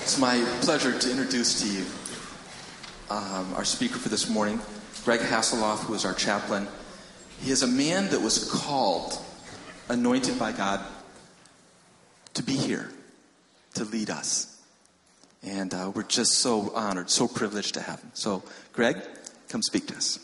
It's my pleasure to introduce to you our speaker for this morning, Greg Hasselhoff, who is our chaplain. He is a man that was called, anointed by God, to be here, to lead us. And we're just so honored, so privileged to have him. So, Greg, come speak to us.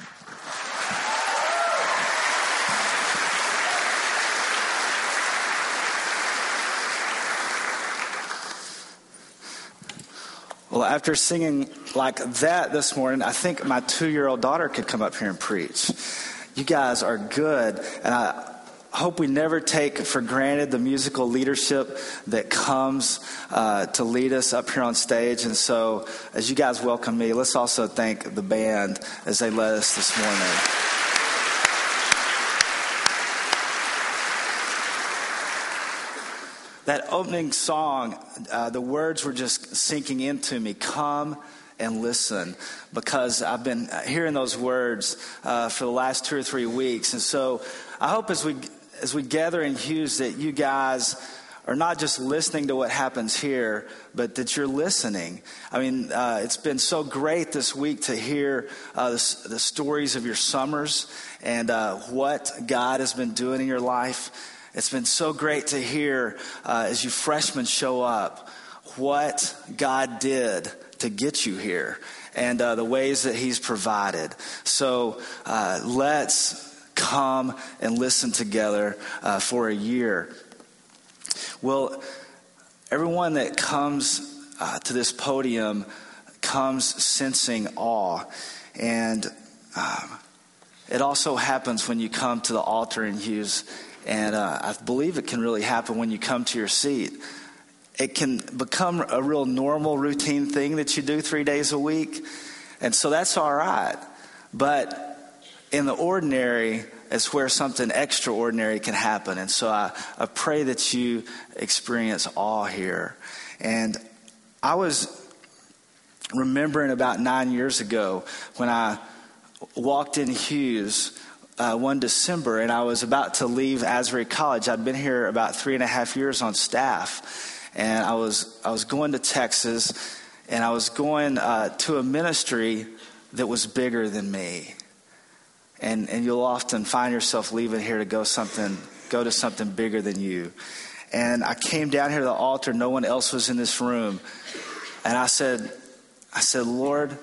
Well, after singing like that this morning, I think my 2-year-old daughter could come up here and preach. You guys are good, and I hope we never take for granted the musical leadership that comes to lead us up here on stage. And so, as you guys welcome me, let's also thank the band as they led us this morning. That opening song, the words were just sinking into me. Come and listen, because I've been hearing those words for the last 2 or 3 weeks. And so I hope as we gather in Hughes that you guys are not just listening to what happens here, but that you're listening. I mean, it's been so great this week to hear the stories of your summers and what God has been doing in your life. It's been so great to hear as you freshmen show up what God did to get you here and the ways that He's provided. So let's come and listen together for a year. Well, everyone that comes to this podium comes sensing awe. And it also happens when you come to the altar in Hughes. And I believe it can really happen when you come to your seat. It can become a real normal routine thing that you do 3 days a week. And so that's all right. But in the ordinary, it's where something extraordinary can happen. And so I pray that you experience awe here. And I was remembering about 9 years ago when I walked in Hughes one December, and I was about to leave Asbury College. I'd been here about 3.5 years on staff, and I was going to Texas, and I was going to a ministry that was bigger than me. And you'll often find yourself leaving here to go to something bigger than you. And I came down here to the altar. No one else was in this room, and I said, Lord,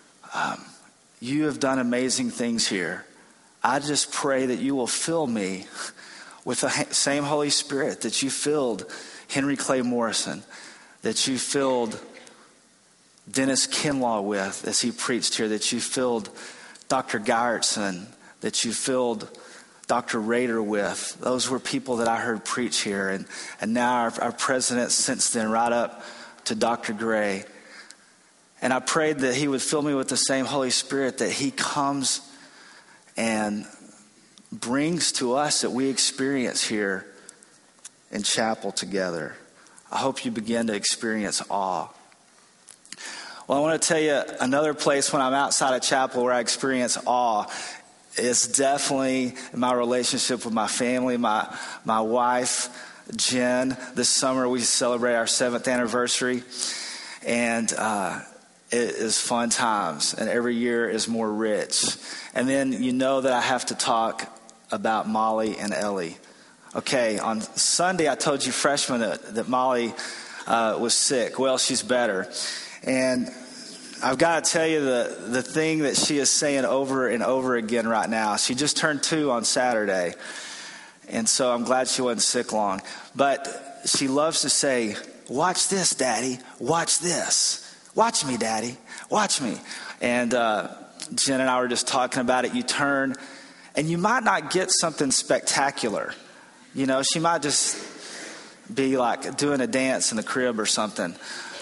you have done amazing things here. I just pray that you will fill me with the same Holy Spirit that you filled Henry Clay Morrison, that you filled Dennis Kinlaw with as he preached here, that you filled Dr. Gyertson, that you filled Dr. Rader with. Those were people that I heard preach here. And now our president since then, right up to Dr. Gray. And I prayed that he would fill me with the same Holy Spirit that he comes and brings to us that we experience here in chapel together. I hope you begin to experience awe. Well, I want to tell you another place when I'm outside of chapel where I experience awe is definitely my relationship with my family, my wife, Jen. This summer we celebrate our 7th anniversary, and it is fun times, and every year is more rich. And then you know that I have to talk about Molly and Ellie. Okay, on Sunday I told you freshmen that Molly was sick. Well, she's better. And I've got to tell you the thing that she is saying over and over again right now. She just turned 2 on Saturday, and so I'm glad she wasn't sick long. But she loves to say, "Watch this, Daddy. Watch this. Watch me, Daddy. Watch me." And Jen and I were just talking about it. You turn, and you might not get something spectacular. You know, she might just be like doing a dance in the crib or something.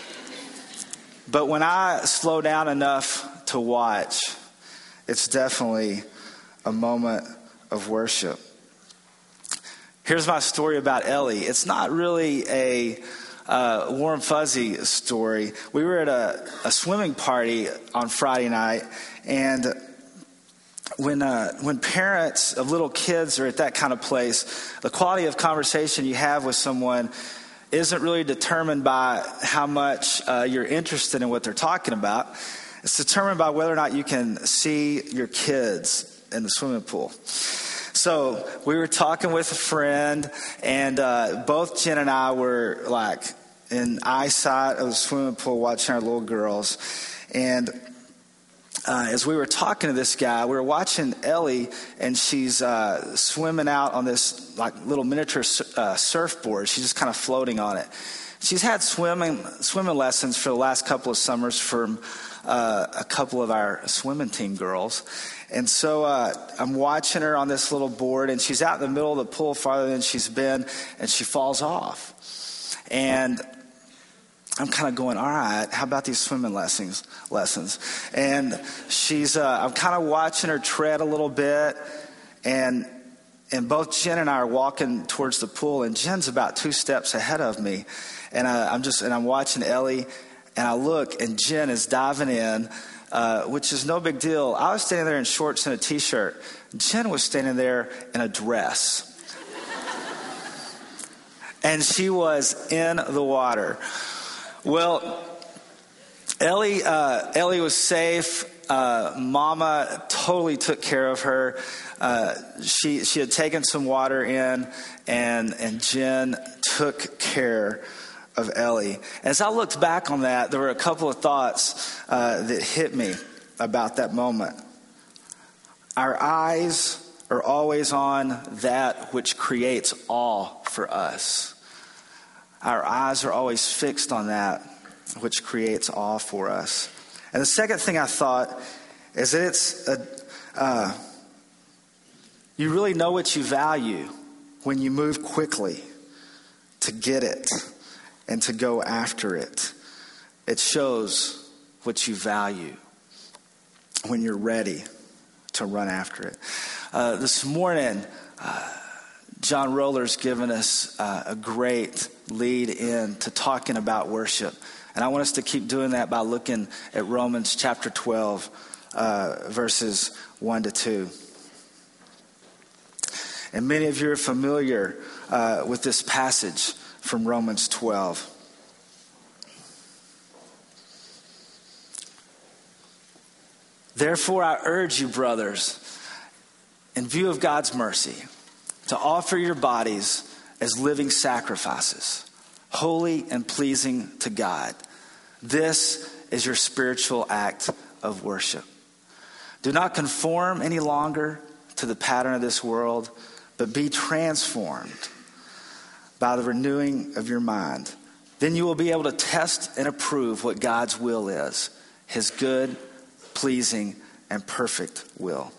But when I slow down enough to watch, it's definitely a moment of worship. Here's my story about Ellie. It's not really a warm, fuzzy story. We were at a swimming party on Friday night, and when parents of little kids are at that kind of place, the quality of conversation you have with someone isn't really determined by how much you're interested in what they're talking about. It's determined by whether or not you can see your kids in the swimming pool. So we were talking with a friend, and both Jen and I were like in eyesight of the swimming pool watching our little girls. And as we were talking to this guy, we were watching Ellie, and she's swimming out on this like little miniature surfboard. She's just kind of floating on it. She's had swimming lessons for the last couple of summers from a couple of our swimming team girls. And so I'm watching her on this little board, and she's out in the middle of the pool farther than she's been, and she falls off. And I'm kind of going, all right, how about these swimming lessons? And I'm kind of watching her tread a little bit, and both Jen and I are walking towards the pool, and Jen's about 2 steps ahead of me. And I'm watching Ellie, and I look, and Jen is diving in, which is no big deal. I was standing there in shorts and a t-shirt. Jen was standing there in a dress. And she was in the water. Well, Ellie was safe. Mama totally took care of her. She had taken some water in, and Jen took care of Ellie. As I looked back on that, there were a couple of thoughts that hit me about that moment. Our eyes are always on that which creates awe for us. Our eyes are always fixed on that which creates awe for us. And the second thing I thought is that you really know what you value when you move quickly to get it and to go after it. It shows what you value when you're ready to run after it. This morning, John Roller's given us a great lead in to talking about worship. And I want us to keep doing that by looking at Romans chapter 12, verses 1 to 2. And many of you are familiar with this passage from Romans 12. Therefore, I urge you, brothers, in view of God's mercy, to offer your bodies as living sacrifices, holy and pleasing to God. This is your spiritual act of worship. Do not conform any longer to the pattern of this world, but be transformed by the renewing of your mind. Then you will be able to test and approve what God's will is, his good, pleasing, and perfect will.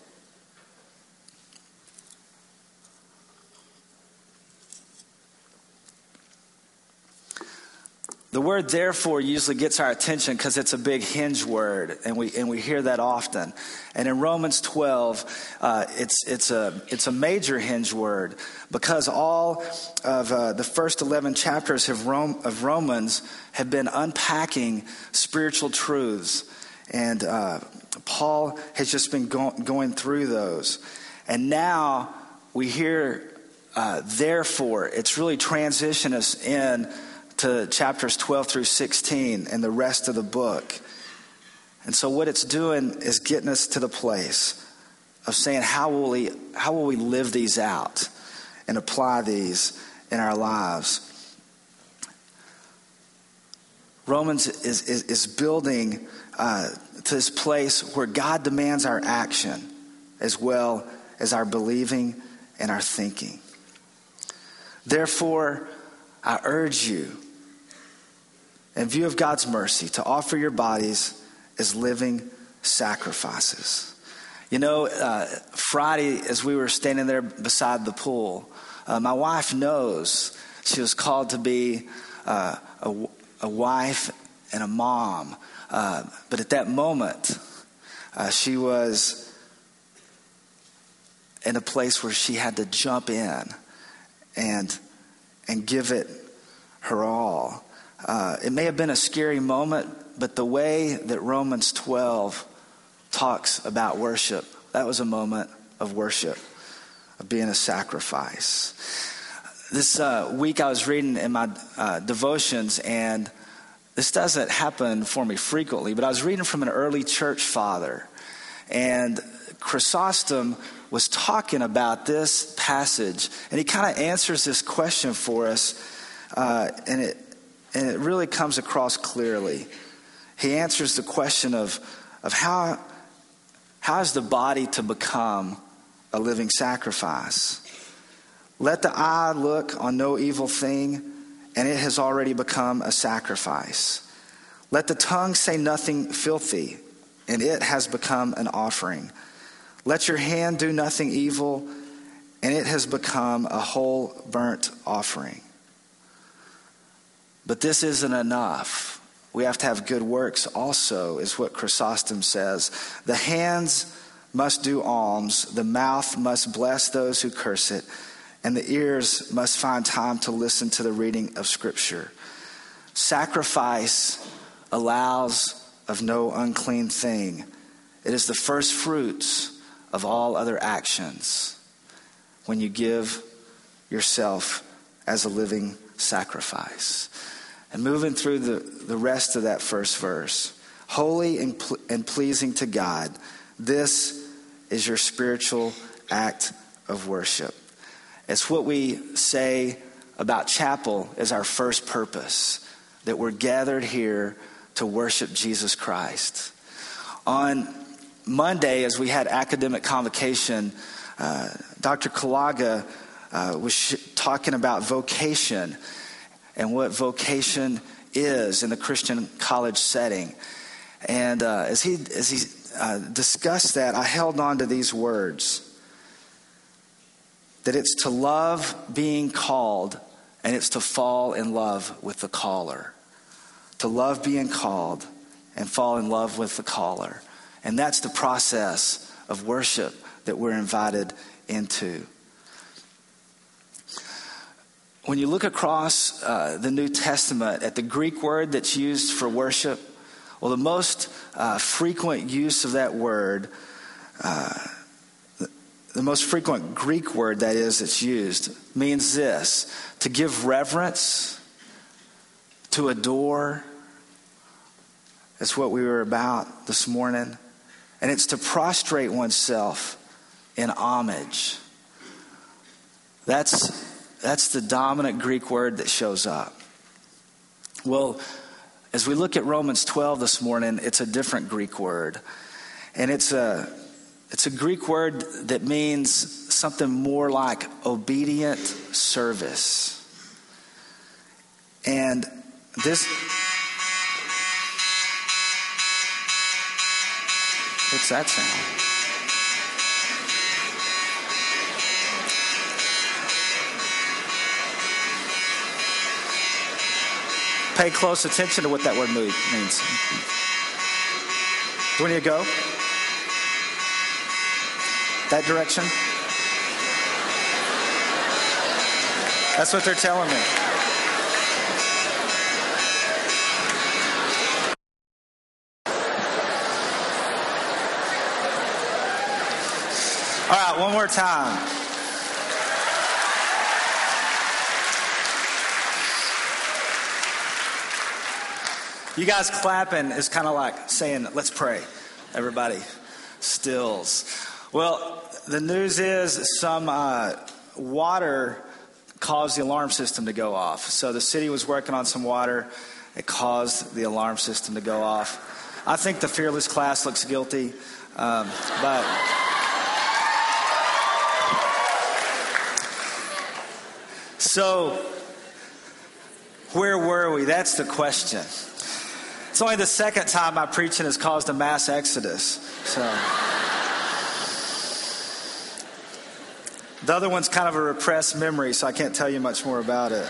The word therefore usually gets our attention because it's a big hinge word, and we hear that often. And in Romans 12, it's a major hinge word because all of the first 11 chapters of Romans have been unpacking spiritual truths, and Paul has just been going through those. And now we hear therefore. It's really transitioned us in to chapters 12 through 16 and the rest of the book. And so what it's doing is getting us to the place of saying, how will we live these out and apply these in our lives? Romans is building to this place where God demands our action as well as our believing and our thinking. Therefore, I urge you, in view of God's mercy, to offer your bodies as living sacrifices. You know, Friday, as we were standing there beside the pool, my wife knows she was called to be a wife and a mom. But at that moment, she was in a place where she had to jump in and give it her all. It may have been a scary moment, but the way that Romans 12 talks about worship, that was a moment of worship, of being a sacrifice. This week I was reading in my devotions, and this doesn't happen for me frequently, but I was reading from an early church father, and Chrysostom was talking about this passage, and he kind of answers this question for us, and it really comes across clearly. He answers the question of how is the body to become a living sacrifice? Let the eye look on no evil thing, and it has already become a sacrifice. Let the tongue say nothing filthy, and it has become an offering. Let your hand do nothing evil, and it has become a whole burnt offering. But this isn't enough. We have to have good works also, is what Chrysostom says. The hands must do alms, the mouth must bless those who curse it, and the ears must find time to listen to the reading of Scripture. Sacrifice allows of no unclean thing. It is the first fruits of all other actions when you give yourself as a living sacrifice. And moving through the rest of that first verse. Holy and pleasing to God, this is your spiritual act of worship. It's what we say about chapel as our first purpose, that we're gathered here to worship Jesus Christ. On Monday, as we had academic convocation, Dr. Kalaga was talking about vocation and what vocation is in the Christian college setting. And as he discussed that, I held on to these words. That it's to love being called, and it's to fall in love with the caller. To love being called and fall in love with the caller. And that's the process of worship that we're invited into. When you look across the New Testament at the Greek word that's used for worship, well, the most frequent use of that word, the most frequent Greek word that is that's used, means this: to give reverence, to adore. That's what we were about this morning. And it's to prostrate oneself in homage. That's the dominant Greek word that shows up. Well, as we look at Romans 12 this morning, it's a different Greek word. And it's a Greek word that means something more like obedient service. And this... What's that sound? Pay close attention to what that word means. Do you want to go? That direction? That's what they're telling me. All right, one more time. You guys clapping is kind of like saying, let's pray. Everybody stills. Well, the news is some water caused the alarm system to go off. So the city was working on some water. It caused the alarm system to go off. I think the Fearless class looks guilty. But so where were we? That's the question. It's only the second time my preaching has caused a mass exodus. So the other one's kind of a repressed memory, so I can't tell you much more about it.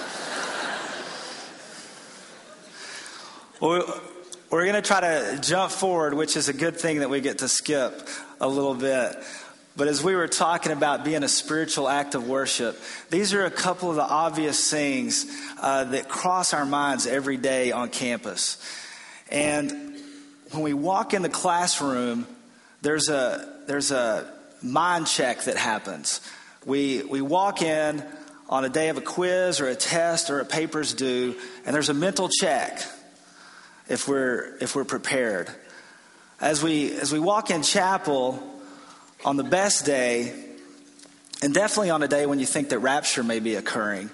Well, we're going to try to jump forward, which is a good thing that we get to skip a little bit. But as we were talking about being a spiritual act of worship, these are a couple of the obvious things that cross our minds every day on campus. And when we walk in the classroom, there's a mind check that happens. We walk in on a day of a quiz or a test or a paper's due, and there's a mental check if we're prepared. As we walk in chapel on the best day, and definitely on a day when you think that rapture may be occurring,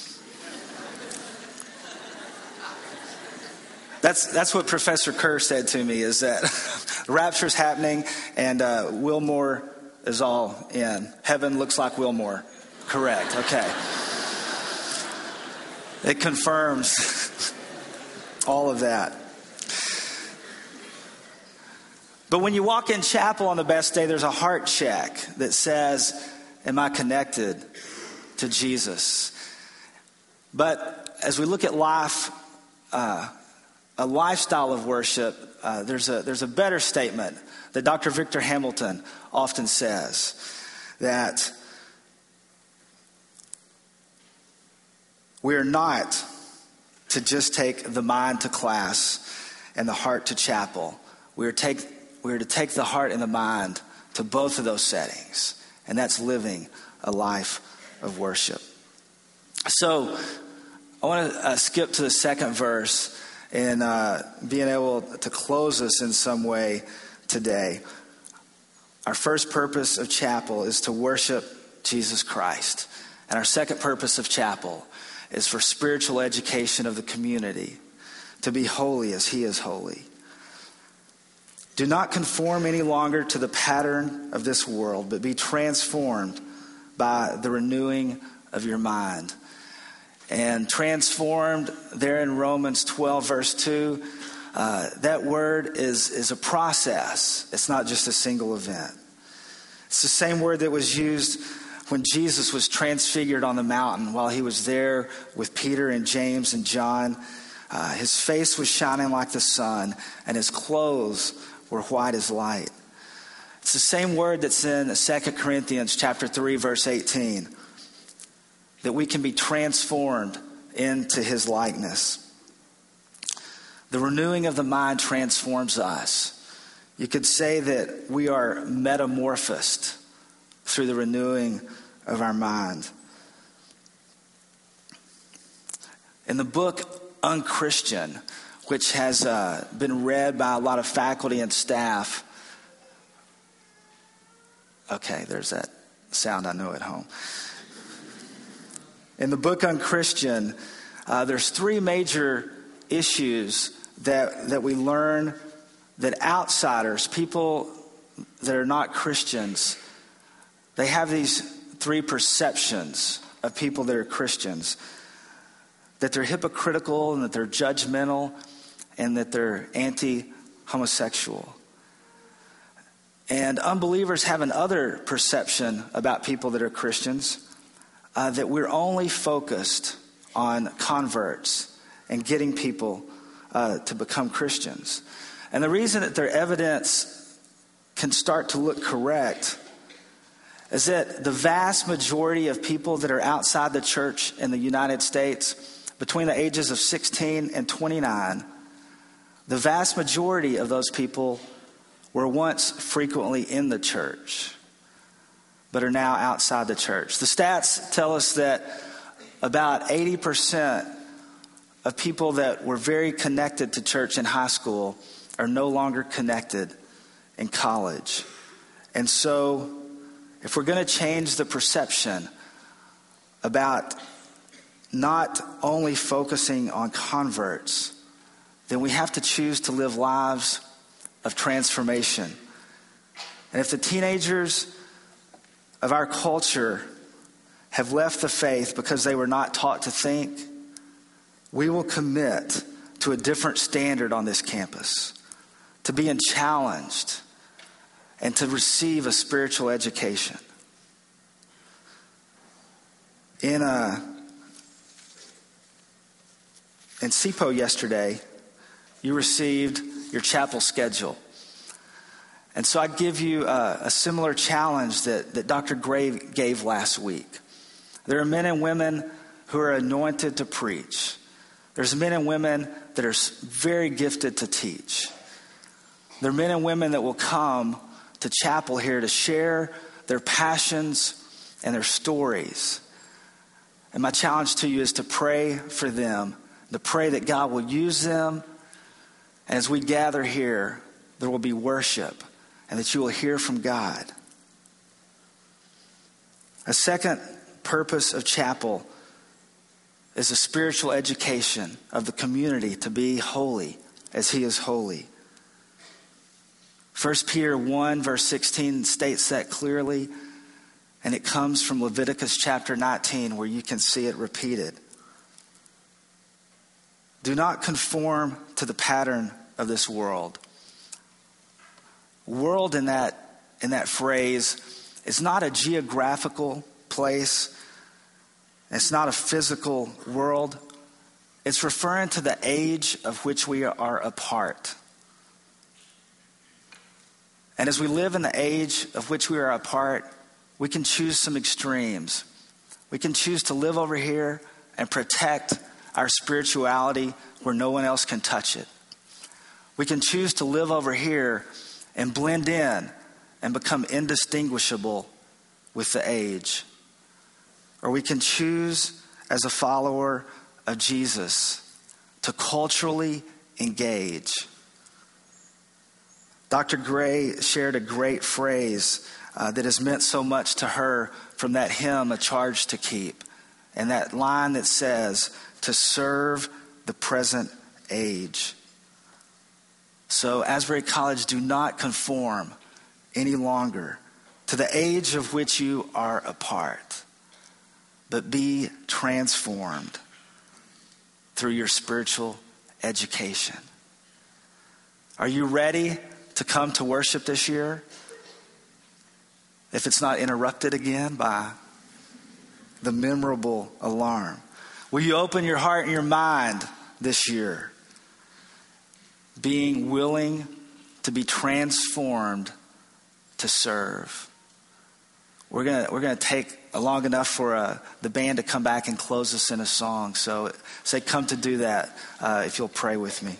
that's what Professor Kerr said to me, is that rapture's happening and Wilmore is all in. Heaven looks like Wilmore. Correct. Okay. It confirms all of that. But when you walk in chapel on the best day, there's a heart check that says, am I connected to Jesus? But as we look at life, a lifestyle of worship, there's a better statement that Dr. Victor Hamilton often says, that we are not to just take the mind to class and the heart to chapel. We are to take the heart and the mind to both of those settings, and that's living a life of worship. So I want to skip to the second verse and being able to close us in some way today. Our first purpose of chapel is to worship Jesus Christ. And our second purpose of chapel is for spiritual education of the community, to be holy as he is holy. Do not conform any longer to the pattern of this world, but be transformed by the renewing of your mind. And transformed there in Romans 12 verse 2, that word is a process. It's not just a single event. It's the same word that was used when Jesus was transfigured on the mountain while he was there with Peter and James and John. His face was shining like the sun, and his clothes were white as light. It's the same word that's in 2 Corinthians chapter 3 verse 18. That we can be transformed into his likeness. The renewing of the mind transforms us. You could say that we are metamorphosed through the renewing of our mind. In the book Unchristian, which has been read by a lot of faculty and staff. Okay, there's that sound I know at home. In the book Unchristian, there's three major issues that we learn that outsiders, people that are not Christians, they have these three perceptions of people that are Christians. That they're hypocritical and that they're judgmental and that they're anti-homosexual. And unbelievers have another perception about people that are Christians. That we're only focused on converts and getting people to become Christians. And the reason that their evidence can start to look correct is that the vast majority of people that are outside the church in the United States, between the ages of 16 and 29, the vast majority of those people were once frequently in the church, but are now outside the church. The stats tell us that about 80% of people that were very connected to church in high school are no longer connected in college. And so, if we're going to change the perception about not only focusing on converts, then we have to choose to live lives of transformation. And if the teenagers of our culture have left the faith because they were not taught to think, we will commit to a different standard on this campus, to being challenged and to receive a spiritual education. In SEPO yesterday, you received your chapel schedule. And so I give you a similar challenge that Dr. Gray gave last week. There are men and women who are anointed to preach. There's men and women that are very gifted to teach. There are men and women that will come to chapel here to share their passions and their stories. And my challenge to you is to pray for them, to pray that God will use them. And as we gather here, there will be worship and that you will hear from God. A second purpose of chapel is a spiritual education of the community to be holy as he is holy. 1 Peter 1 verse 16 states that clearly, and it comes from Leviticus chapter 19 where you can see it repeated. Do not conform to the pattern of this world. World in that phrase is not a geographical place. It's not a physical world. It's referring to the age of which we are a part. And as we live in the age of which we are a part, we can choose some extremes. We can choose to live over here and protect our spirituality where no one else can touch it. We can choose to live over here and blend in and become indistinguishable with the age. Or we can choose as a follower of Jesus to culturally engage. Dr. Gray shared a great phrase that has meant so much to her from that hymn, A Charge to Keep. And that line that says, to serve the present age. So Asbury College, do not conform any longer to the age of which you are a part, but be transformed through your spiritual education. Are you ready to come to worship this year? If it's not interrupted again by the memorable alarm. Will you open your heart and your mind this year, being willing to be transformed to serve? We're gonna take long enough for the band to come back and close us in a song. So say, come to do that if you'll pray with me.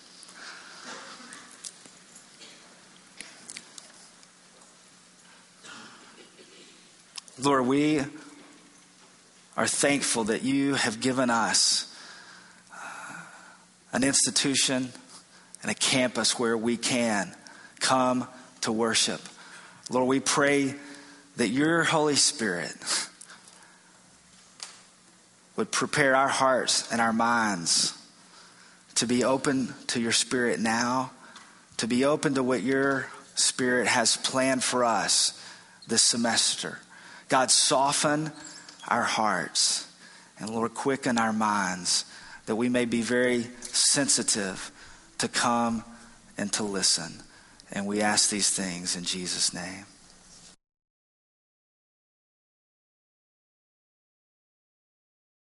Lord, we are thankful that you have given us an institution and a campus where we can come to worship. Lord, we pray that your Holy Spirit would prepare our hearts and our minds to be open to your Spirit now, to be open to what your Spirit has planned for us this semester. God, soften our hearts, and Lord, quicken our minds that we may be very sensitive to come and to listen. And we ask these things in Jesus' name.